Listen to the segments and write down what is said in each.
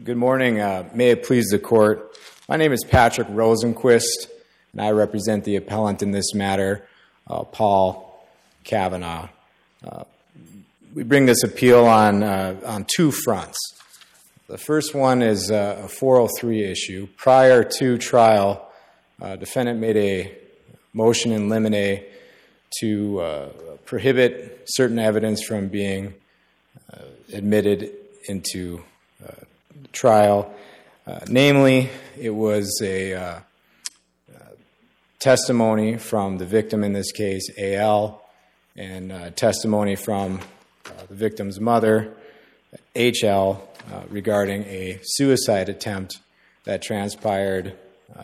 Good morning. May it please the Court. My name is Patrick Rosenquist, and I represent the appellant in this matter, Paul Kavanaugh. We bring this appeal on two fronts. The first one is a 403 issue. Prior to trial, defendant made a motion in limine to prohibit certain evidence from being admitted into trial. Namely, it was a testimony from the victim, in this case, A.L., and testimony from the victim's mother, H.L., regarding a suicide attempt that transpired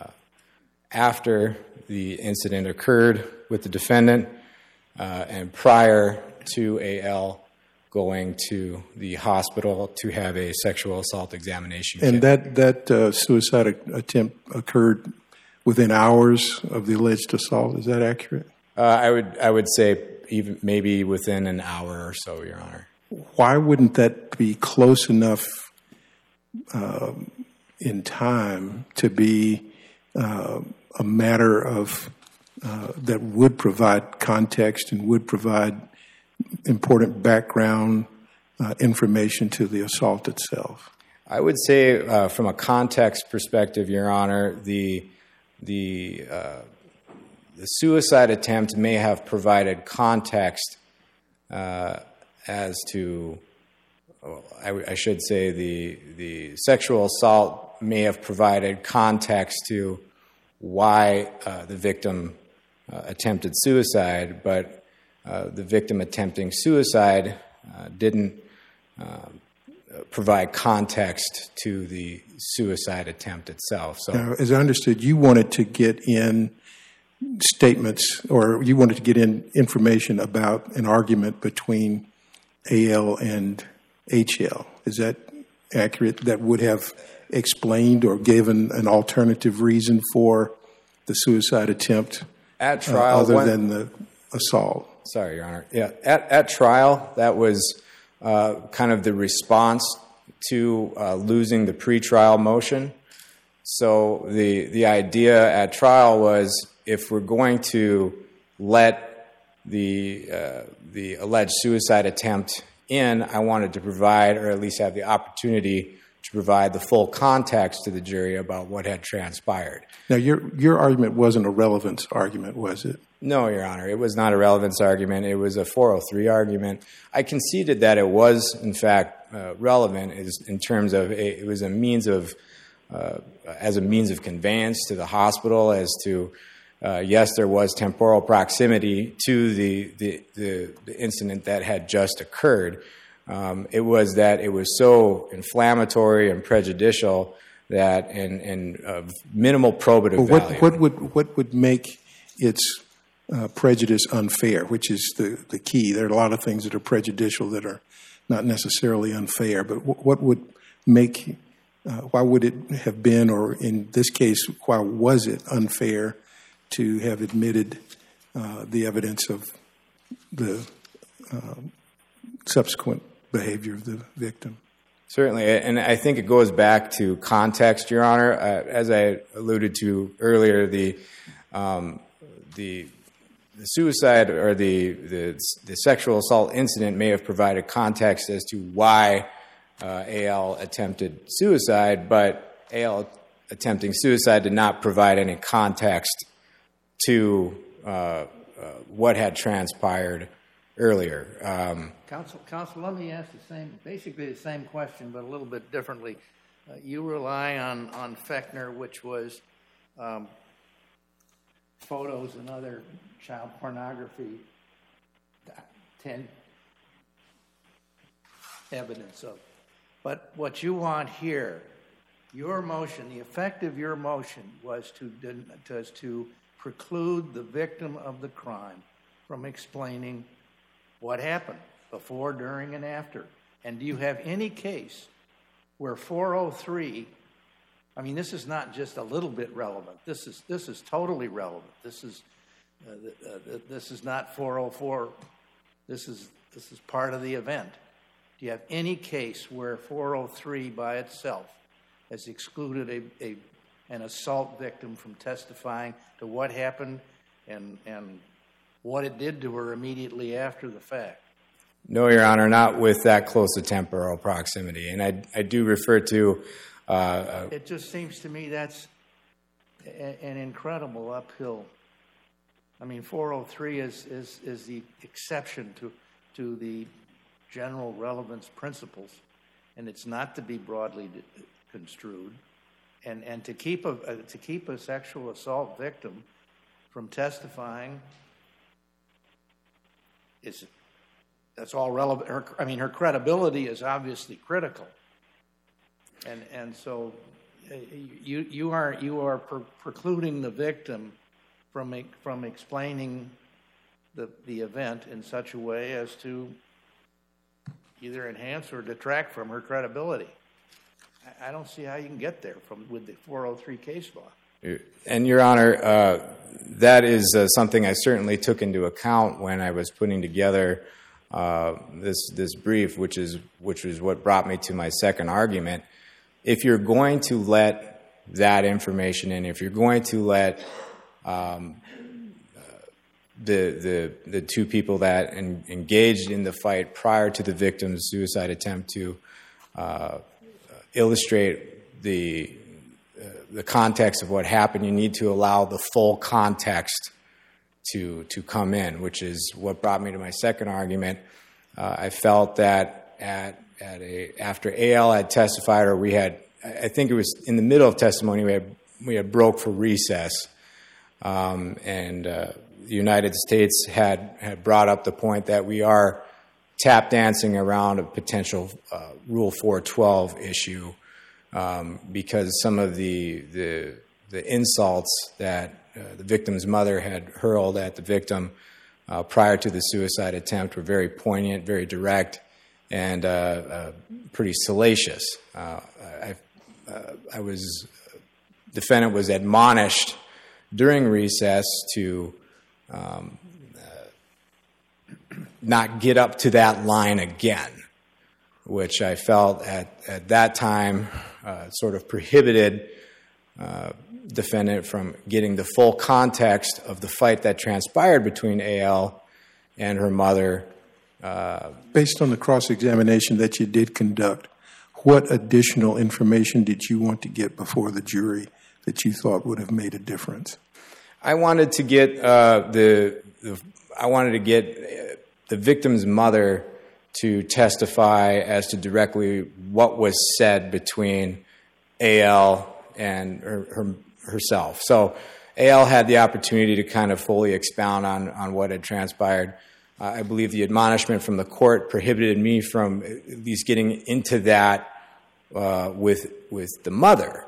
after the incident occurred with the defendant and prior to A.L. going to the hospital to have a sexual assault examination. And that suicide attempt occurred within hours of the alleged assault. Is that accurate? I would say even maybe within an hour or so, Your Honor. Why wouldn't that be close enough in time to be a matter of that would provide context and would provide important background information to the assault itself? I would say from a context perspective, Your Honor, the suicide attempt may have provided context as to, I should say the sexual assault may have provided context to why the victim attempted suicide, but the victim attempting suicide didn't provide context to the suicide attempt itself. So, now, as I understood, you wanted to get in statements, or you wanted to get in information about an argument between A.L. and H.L. Is that accurate? That would have explained or given an alternative reason for the suicide attempt at trial, other than the assault? Sorry, Your Honor. Yeah, at trial, that was kind of the response to losing the pretrial motion. So the idea at trial was, if we're going to let the alleged suicide attempt in, I wanted to provide, or at least have the opportunity to provide, the full context to the jury about what had transpired. Now, your argument wasn't a relevance argument, was it? No, Your Honor. It was not a relevance argument. It was a 403 argument. I conceded that it was, in fact, relevant in terms of it was a means of, as a means of conveyance to the hospital, as to, yes, there was temporal proximity to the incident that had just occurred. It was that it was so inflammatory and prejudicial that, and of minimal probative value. What would make its prejudice unfair, which is the key? There are a lot of things that are prejudicial that are not necessarily unfair, but what would make, why would it have been, or in this case, why was it unfair to have admitted the evidence of the subsequent behavior of the victim? Certainly, and I think it goes back to context, Your Honor. As I alluded to earlier, the suicide or the sexual assault incident may have provided context as to why A.L. attempted suicide, but A.L. attempting suicide did not provide any context to what had transpired earlier. Counsel, let me ask basically the same question, but a little bit differently. You rely on Fechner, which was photos and other child pornography evidence of. But what you want here, your motion, the effect of your motion was to preclude the victim of the crime from explaining what happened before, during, and after. And do you have any case where 403, I mean, this is not just a little bit relevant. This is totally relevant. This is not 404. This is part of the event. Do you have any case where 403 by itself has excluded an assault victim from testifying to what happened and what it did to her immediately after the fact? No, Your Honor, not with that close a temporal proximity. And I do refer to... it just seems to me that's an incredible uphill. I mean, 403 is the exception to the general relevance principles, and it's not to be broadly construed. And to keep a sexual assault victim from testifying that's all relevant. Her credibility is obviously critical, and so you are precluding the victim from explaining the event in such a way as to either enhance or detract from her credibility. I don't see how you can get there with the 403 case law. And, Your Honor, that is something I certainly took into account when I was putting together this brief, which is what brought me to my second argument. If you're going to let that information in, if you're going to let the two people that engaged in the fight prior to the victim's suicide attempt to illustrate the context of what happened, you need to allow the full context to come in, which is what brought me to my second argument. I felt that after AL had testified, or I think it was in the middle of testimony, we had broke for recess, and the United States had brought up the point that we are tap dancing around a potential Rule 412 issue because some of the insults that the victim's mother had hurled at the victim prior to the suicide attempt were very poignant, very direct, and pretty salacious. Defendant was admonished during recess to not get up to that line again, which I felt at that time sort of prohibited defendant from getting the full context of the fight that transpired between AL and her mother. Based on the cross-examination that you did conduct, what additional information did you want to get before the jury that you thought would have made a difference? I wanted to get the victim's mother to testify as to directly what was said between AL and herself. So AL had the opportunity to kind of fully expound on what had transpired. I believe the admonishment from the court prohibited me from at least getting into that with the mother.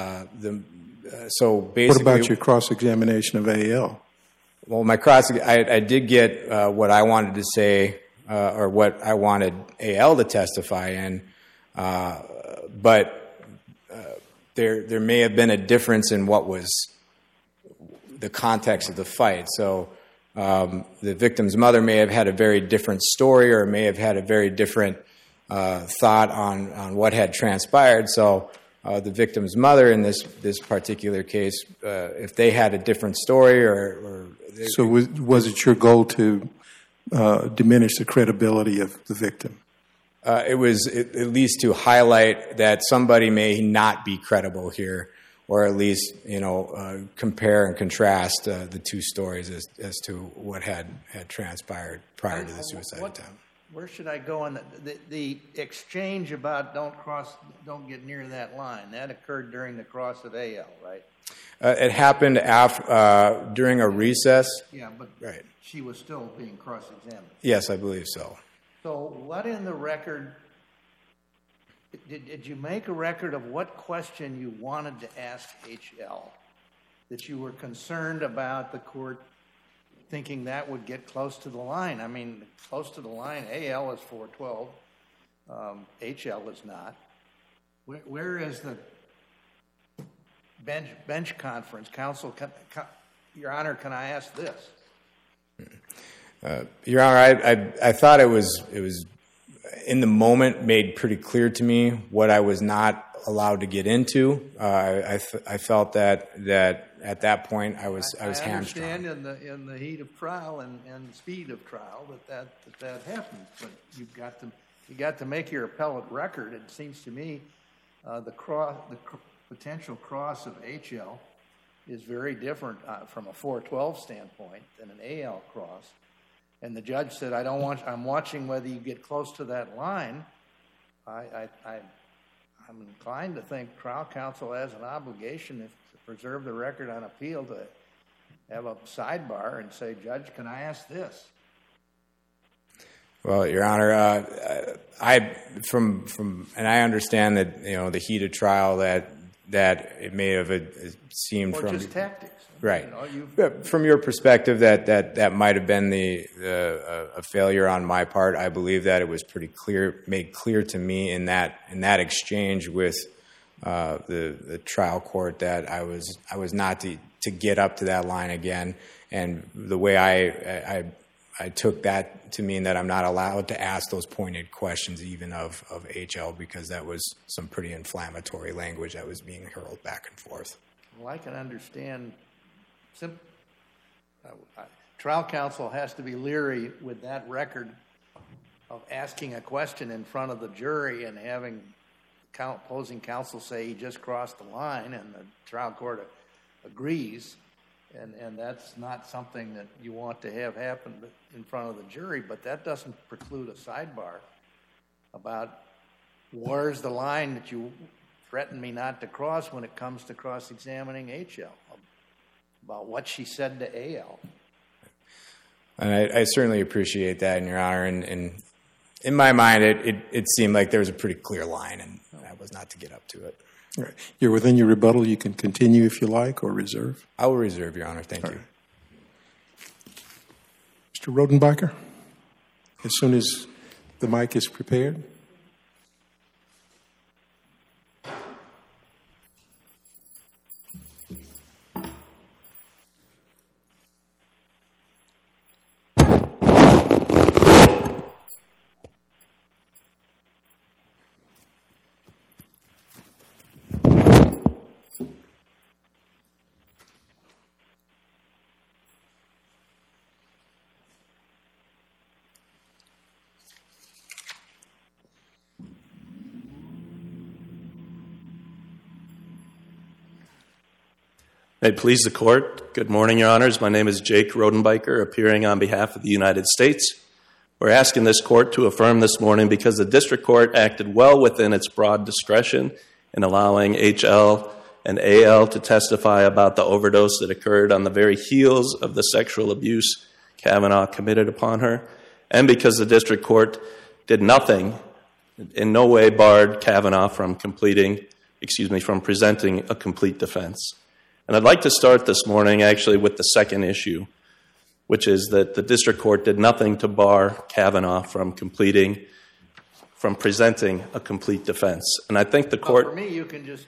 So basically, what about your cross-examination of AL? Well, I did get what I wanted to say or what I wanted AL to testify in, but there may have been a difference in what was the context of the fight. So the victim's mother may have had a very different story or may have had a very different thought on what had transpired. So the victim's mother in this particular case, if they had a different story or so was it your goal to diminish the credibility of the victim? It was at least to highlight that somebody may not be credible here, or at least compare and contrast the two stories as to what had transpired prior to the suicide attempt. Where should I go on the exchange about don't get near that line? That occurred during the cross of AL, right? It happened during a recess. Yeah, but right. She was still being cross-examined. Yes, I believe so. So what in the record, did you make a record of what question you wanted to ask HL, that you were concerned about the court thinking that would get close to the line? I mean, close to the line, AL is 412, HL is not. Where is the bench conference? Counsel, Your Honor, can I ask this? Your Honor, I thought it was in the moment, made pretty clear to me what I was not allowed to get into. I felt that at that point I was hamstrung. I understand in the heat of trial and speed of trial that happens, but you got to make your appellate record. It seems to me the potential cross of HL is very different from a 412 standpoint than an AL cross. And the judge said, I'm watching whether you get close to that line. I'm inclined to think trial counsel has an obligation to preserve the record on appeal to have a sidebar and say, Judge, can I ask this? Well, Your Honor, and I understand that, the heat of trial that it may have seemed or just tactics. Right. From your perspective, that might have been a failure on my part. I believe that it was pretty made clear to me in that exchange with the trial court that I was not to get up to that line again. And the way I took that to mean that I'm not allowed to ask those pointed questions even of HL, because that was some pretty inflammatory language that was being hurled back and forth. Well, I can understand. Trial counsel has to be leery with that record of asking a question in front of the jury and having opposing counsel say he just crossed the line, and the trial court agrees, and that's not something that you want to have happen in front of the jury. But that doesn't preclude a sidebar about where's the line that you threaten me not to cross when it comes to cross-examining HL. About what she said to AL. And I certainly appreciate that, Your Honor. And in my mind, it seemed like there was a pretty clear line, and that was not to get up to it. All right. You're within your rebuttal. You can continue if you like, or reserve. I will reserve, Your Honor. Thank you. Right. Mr. Rodenbacher, as soon as the mic is prepared. May it please the Court. Good morning, Your Honors. My name is Jake Rodenbacher, appearing on behalf of the United States. We're asking this Court to affirm this morning because the District Court acted well within its broad discretion in allowing HL and AL to testify about the overdose that occurred on the very heels of the sexual abuse Kavanaugh committed upon her, and because the District Court did nothing, in no way barred Kavanaugh from presenting a complete defense. And I'd like to start this morning actually with the second issue, which is that the District Court did nothing to bar Kavanaugh from presenting a complete defense. And I think the Court... For me, you can just...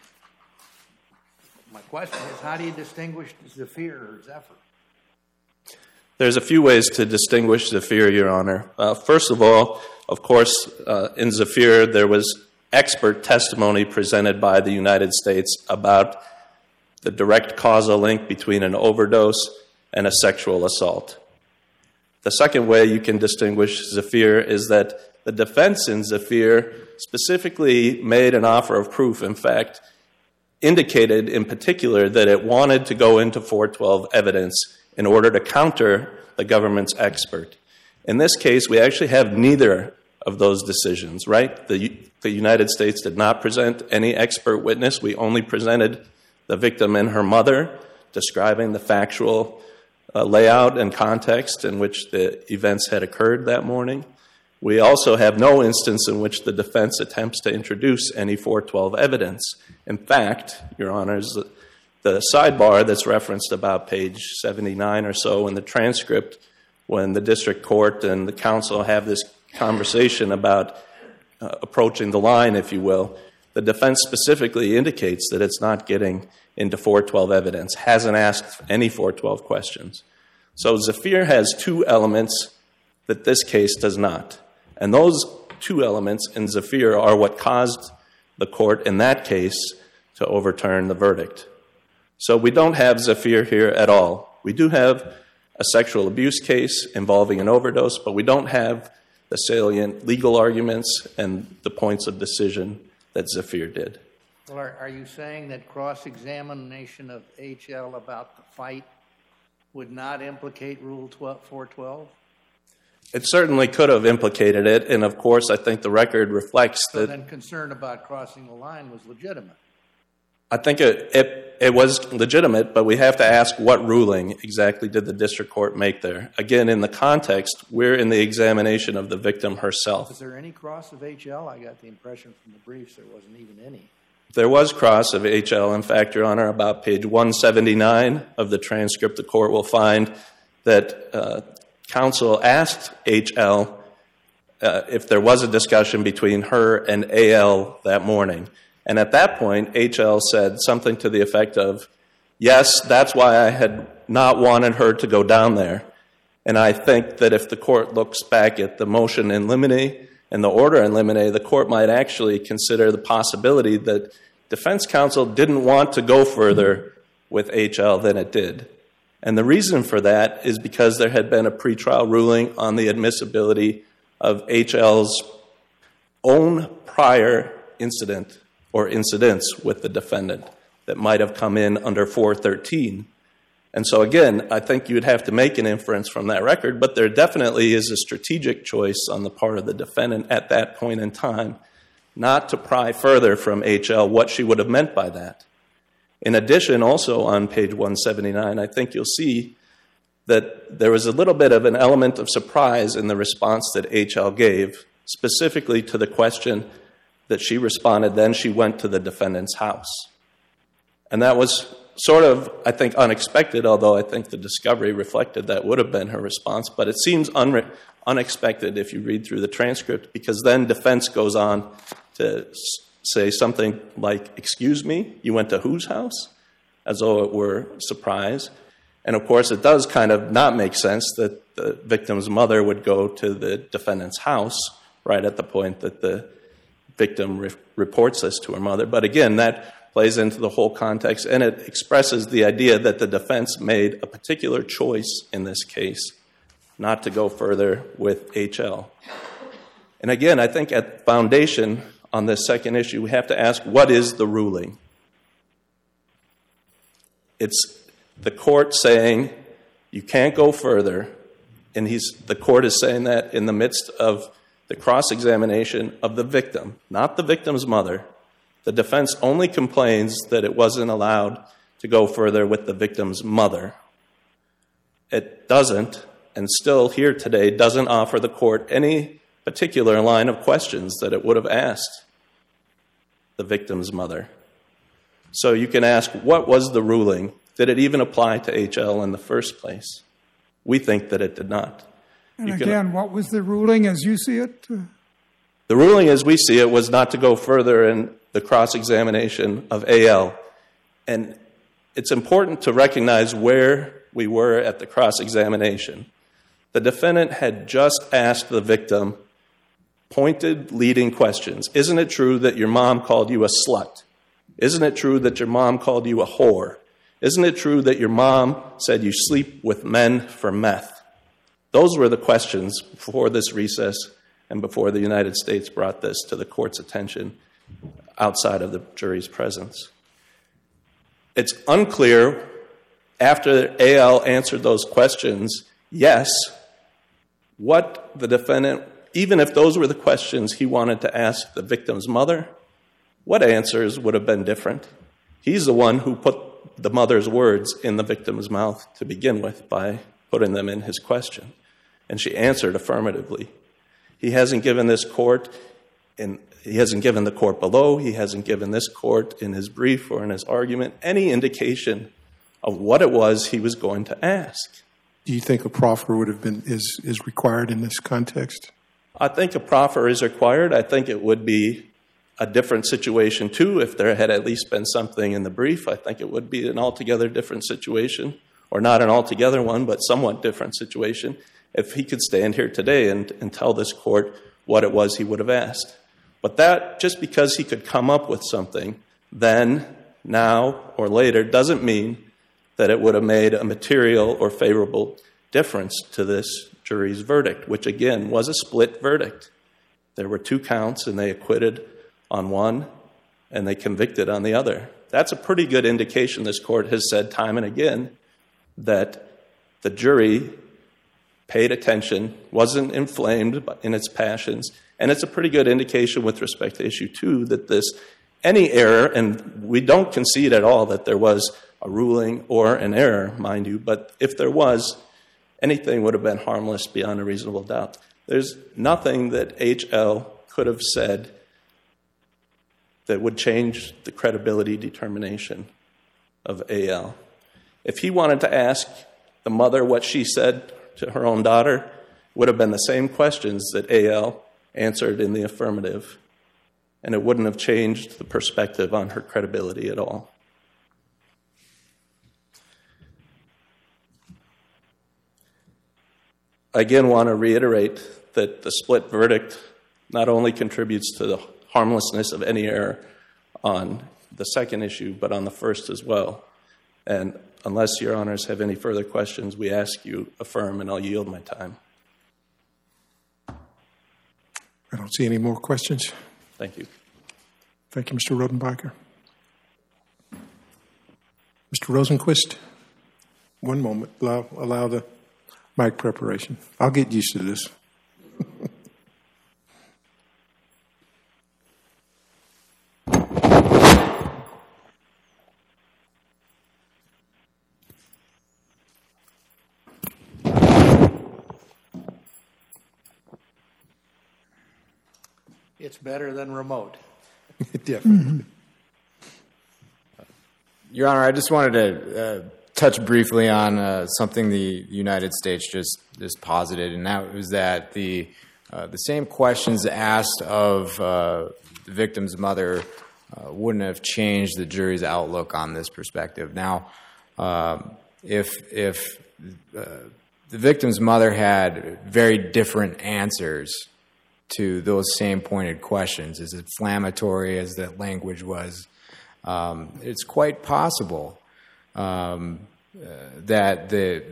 My question is, how do you distinguish Zafir or Zephyr? There's a few ways to distinguish Zafir, Your Honor. First of all, of course, in Zafir, there was expert testimony presented by the United States about the direct causal link between an overdose and a sexual assault. The second way you can distinguish Zafir is that the defense in Zafir specifically made an offer of proof, in fact, indicated in particular that it wanted to go into 412 evidence in order to counter the government's expert. In this case, we actually have neither of those decisions, right? The United States did not present any expert witness. We only presented the victim and her mother, describing the factual layout and context in which the events had occurred that morning. We also have no instance in which the defense attempts to introduce any 412 evidence. In fact, Your Honors, the sidebar that's referenced about page 79 or so in the transcript, when the District Court and the counsel have this conversation about approaching the line, if you will, the defense specifically indicates that it's not getting into 412 evidence, hasn't asked any 412 questions. So Zafir has two elements that this case does not. And those two elements in Zafir are what caused the court in that case to overturn the verdict. So we don't have Zafir here at all. We do have a sexual abuse case involving an overdose, but we don't have the salient legal arguments and the points of decision that Zafir did. Well, are you saying that cross-examination of H.L. about the fight would not implicate Rule 412? It certainly could have implicated it, and of course I think the record reflects So that... then concern about crossing the line was legitimate. I think it was legitimate, but we have to ask what ruling exactly did the district court make there. Again, in the context, we're in the examination of the victim herself. Was there any cross of H.L.? I got the impression from the briefs there wasn't even any. There was cross of H.L. In fact, Your Honor, about page 179 of the transcript, the court will find that counsel asked H.L. If there was a discussion between her and A.L. that morning. And at that point, H.L. said something to the effect of, yes, that's why I had not wanted her to go down there. And I think that if the court looks back at the motion in limine and the order in limine, the court might actually consider the possibility that defense counsel didn't want to go further with H.L. than it did. And the reason for that is because there had been a pretrial ruling on the admissibility of H.L.'s own prior incident or incidents with the defendant that might have come in under 413. And so again, I think you'd have to make an inference from that record, but there definitely is a strategic choice on the part of the defendant at that point in time not to pry further from H.L. what she would have meant by that. In addition, also on page 179, I think you'll see that there was a little bit of an element of surprise in the response that H.L. gave, specifically to the question that she responded, then she went to the defendant's house. And that was sort of, I think, unexpected, although I think the discovery reflected that would have been her response. But it seems unexpected if you read through the transcript, because then defense goes on to say something like, excuse me, you went to whose house? As though it were a surprise. And of course, it does kind of not make sense that the victim's mother would go to the defendant's house right at the point that the victim reports this to her mother. But again, that plays into the whole context, and it expresses the idea that the defense made a particular choice in this case not to go further with H.L. And again, I think at the foundation on this second issue, we have to ask, what is the ruling? It's the court saying you can't go further, and the court is saying that in the midst of the cross-examination of the victim, not the victim's mother. The defense only complains that it wasn't allowed to go further with the victim's mother. It doesn't, and still here today, doesn't offer the court any particular line of questions that it would have asked the victim's mother. So you can ask, what was the ruling? Did it even apply to H.L. in the first place? We think that it did not. And again, what was the ruling as you see it? The ruling as we see it was not to go further in the cross-examination of A.L. And it's important to recognize where we were at the cross-examination. The defendant had just asked the victim pointed, leading questions. Isn't it true that your mom called you a slut? Isn't it true that your mom called you a whore? Isn't it true that your mom said you sleep with men for meth? Those were the questions before this recess and before the United States brought this to the court's attention outside of the jury's presence. It's unclear after A.L. answered those questions, yes, what the defendant, even if those were the questions he wanted to ask the victim's mother, what answers would have been different? He's the one who put the mother's words in the victim's mouth to begin with by putting them in his question. And she answered affirmatively. He hasn't given this court, and he hasn't given the court below, he hasn't given this court in his brief or in his argument any indication of what it was he was going to ask. Do you think a proffer would have been is required in this context? I think a proffer is required. I think it would be a different situation, too, if there had at least been something in the brief. I think it would be an altogether different situation, or not an altogether one, but somewhat different situation, if he could stand here today and tell this court what it was he would have asked. But that, just because he could come up with something then, now, or later, doesn't mean that it would have made a material or favorable difference to this jury's verdict, which again was a split verdict. There were 2 counts and they acquitted on one and they convicted on the other. That's a pretty good indication, this court has said time and again, that the jury paid attention, wasn't inflamed in its passions, and it's a pretty good indication with respect to issue 2 that any error, and we don't concede at all that there was a ruling or an error, mind you, but if there was, anything would have been harmless beyond a reasonable doubt. There's nothing that HL could have said that would change the credibility determination of AL. If he wanted to ask the mother what she said to her own daughter, it would have been the same questions that AL answered in the affirmative, and it wouldn't have changed the perspective on her credibility at all. I again want to reiterate that the split verdict not only contributes to the harmlessness of any error on the second issue, but on the first as well. And unless your honors have any further questions, we ask you affirm, and I'll yield my time. I don't see any more questions. Thank you. Thank you, Mr. Rodenbacher. Mr. Rosenquist, one moment. Allow the mic preparation. I'll get used to this. It's better than remote. Definitely. Your Honor, I just wanted to touch briefly on something the United States just posited, and that was that the same questions asked of the victim's mother wouldn't have changed the jury's outlook on this perspective. Now, if the victim's mother had very different answers to those same pointed questions, as inflammatory as that language was, it's quite possible that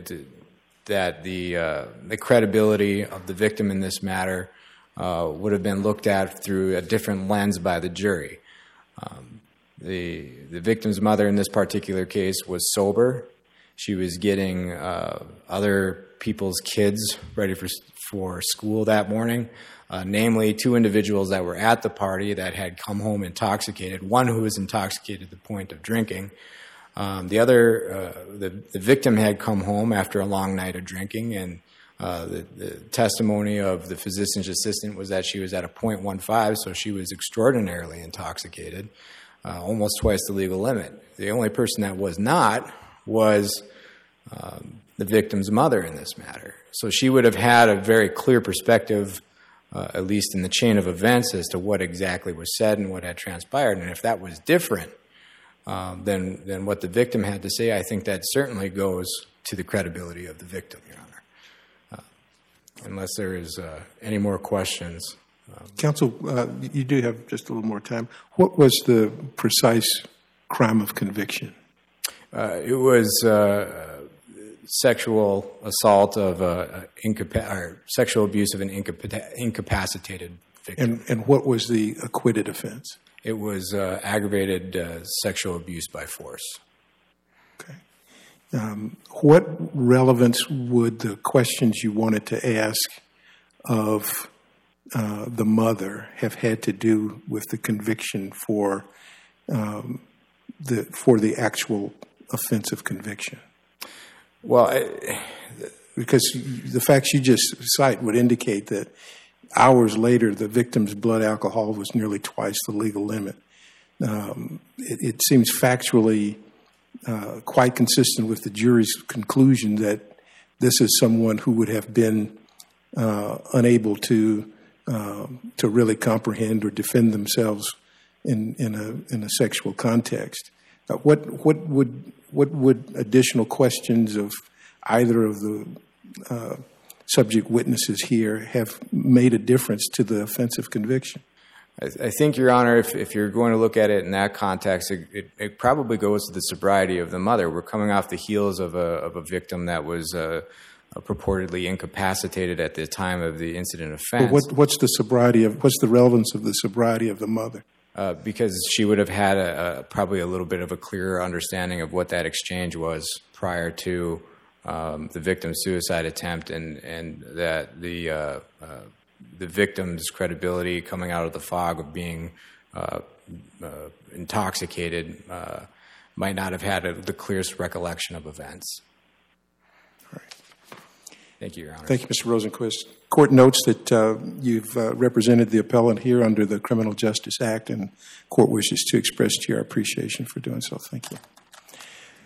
the credibility of the victim in this matter would have been looked at through a different lens by the jury. The victim's mother in this particular case was sober. She was getting other people's kids ready for school that morning. Namely, 2 individuals that were at the party that had come home intoxicated, one who was intoxicated to the point of drinking. The other, the victim had come home after a long night of drinking, and the testimony of the physician's assistant was that she was at a 0.15, so she was extraordinarily intoxicated, almost twice the legal limit. The only person that was not was the victim's mother in this matter. So she would have had a very clear perspective, at least in the chain of events, as to what exactly was said and what had transpired. And if that was different than what the victim had to say, I think that certainly goes to the credibility of the victim, Your Honor. Unless there is any more questions. Counsel, you do have just a little more time. What was the precise crime of conviction? It was sexual assault of or sexual abuse of an incapacitated victim. And what was the acquitted offense? It was aggravated sexual abuse by force. Okay. What relevance would the questions you wanted to ask of the mother have had to do with the conviction for the actual offense of conviction? Well, because the facts you just cite would indicate that hours later, the victim's blood alcohol was nearly twice the legal limit. It seems factually quite consistent with the jury's conclusion that this is someone who would have been unable to really comprehend or defend themselves in a sexual context. What would additional questions of either of the subject witnesses here have made a difference to the offensive conviction? I think, Your Honor, if you're going to look at it in that context, it probably goes to the sobriety of the mother. We're coming off the heels of a victim that was purportedly incapacitated at the time of the incident offense. But what's the relevance of the sobriety of the mother? Because she would have had probably a little bit of a clearer understanding of what that exchange was prior to the victim's suicide attempt, and that the victim's credibility coming out of the fog of being intoxicated might not have had the clearest recollection of events. All right. Thank you, Your Honor. Thank you, Mr. Rosenquist. Court notes that you've represented the appellant here under the Criminal Justice Act, and court wishes to express to you our appreciation for doing so. Thank you.